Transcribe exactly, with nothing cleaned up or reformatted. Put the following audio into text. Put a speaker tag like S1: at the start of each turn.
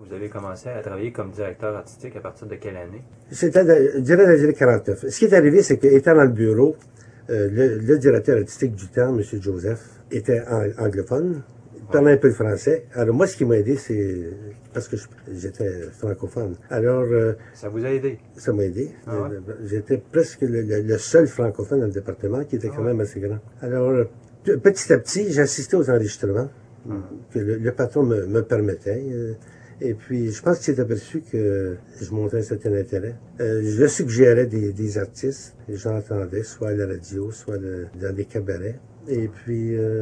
S1: Vous avez commencé à travailler comme directeur artistique à partir de quelle année?
S2: C'était, je dirais, dans les années quarante-neuf. Ce qui est arrivé, c'est qu'étant dans le bureau, euh, le, le directeur artistique du temps, M. Joseph, était ang anglophone, il parlait un peu le français. Alors moi, ce qui m'a aidé, c'est parce que j'étais francophone. Alors... Euh,
S1: ça vous a aidé?
S2: Ça m'a aidé.
S1: Ah ouais?
S2: J'étais presque le, le, le seul francophone dans le département, qui était ah quand ouais. même assez grand. Alors, euh, petit à petit, j'assistais aux enregistrements ah. que le, le patron me, me permettait. Euh, et puis, je pense qu'il s'est aperçu que je montrais un certain intérêt. Euh, je suggérais des, des artistes, et j'entendais, soit à la radio, soit le, dans des cabarets. Et puis... Euh,